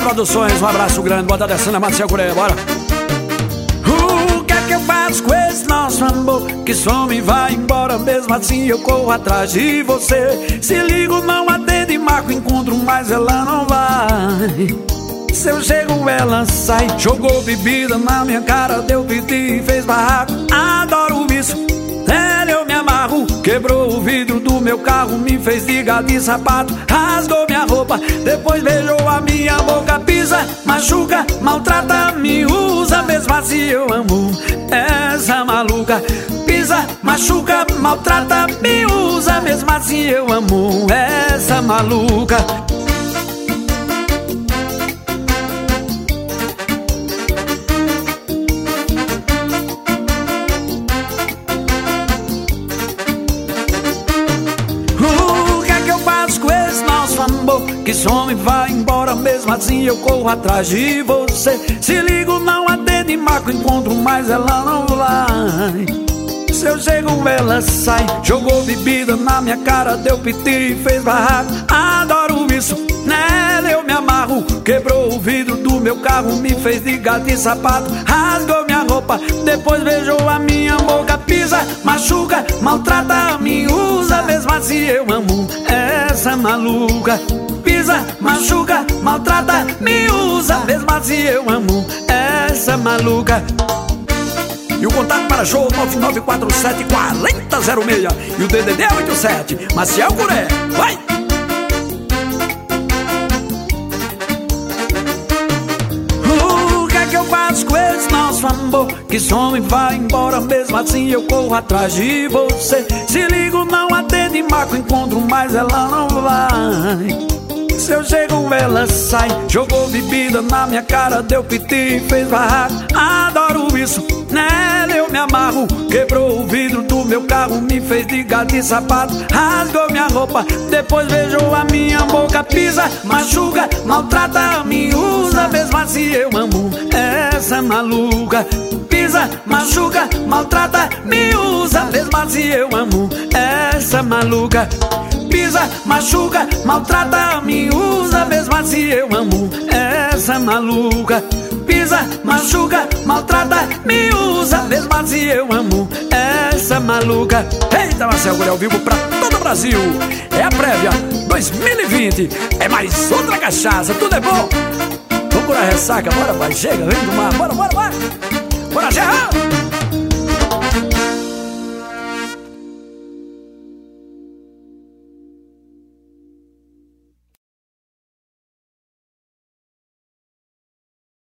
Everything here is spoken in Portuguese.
Produções, um abraço grande, bota descendo a Marcel Cureia, bora. O que é que eu faço com esse nosso amor que some e vai embora? Mesmo assim eu corro atrás de você. Se ligo, não atende, marco encontro, mas ela não vai. Se eu chego, ela sai. Jogou bebida na minha cara, deu piti e fez barraco. Adoro isso, nela eu me amarro. Quebrou o vidro do meu carro, me fez ligar de sapato. Rasgou minha roupa, depois beijou a minha boca. Pisa, machuca, maltrata, me usa. Mesmo assim eu amo essa maluca. Pisa, machuca, maltrata, me usa. Mesmo assim eu amo essa maluca. Que some e vai embora, mesmo assim eu corro atrás de você. Se ligo, não atende, marco encontro, mas ela não vai. Se eu chego, ela sai. Jogou bebida na minha cara, deu piti e fez barraco. Adoro isso, nela eu me amarro. Quebrou o vidro do meu carro, me fez ligar de sapato. Rasgou minha roupa, depois beijou a minha boca. Pisa, machuca, maltrata, me usa. Mesmo assim eu amo essa maluca. Pisa, machuca, maltrata, me usa. Mesmo assim eu amo essa maluca. E o contato para show 9947-4006. E o DDD é 87, Marcel Cureia, vai! O que é que eu faço com esse nosso amor que some e vai embora, mesmo assim eu corro atrás de você. Se ligo, não atende, marco encontro, mas ela não vai. Se eu chego, ela sai. Jogou bebida na minha cara, deu piti e fez barraco. Adoro isso, nela eu me amarro. Quebrou o vidro do meu carro, me fez ligar de sapato. Rasgou minha roupa, depois beijou a minha boca. Pisa, machuca, maltrata, me usa. Mesmo assim eu amo essa maluca. Pisa, machuca, maltrata, me usa. Mesmo assim eu amo essa maluca. Pisa, machuca, maltrata, me usa. Mesmo assim eu amo essa maluca. Pisa, machuca, maltrata, me usa. Mesmo assim eu amo essa maluca. Eita, Marcel Cureia ao vivo pra todo o Brasil. É a prévia 2020. É mais outra cachaça, tudo é bom. Vamos curar a ressaca, bora, vai, chega, vem do mar, bora, bora, bora.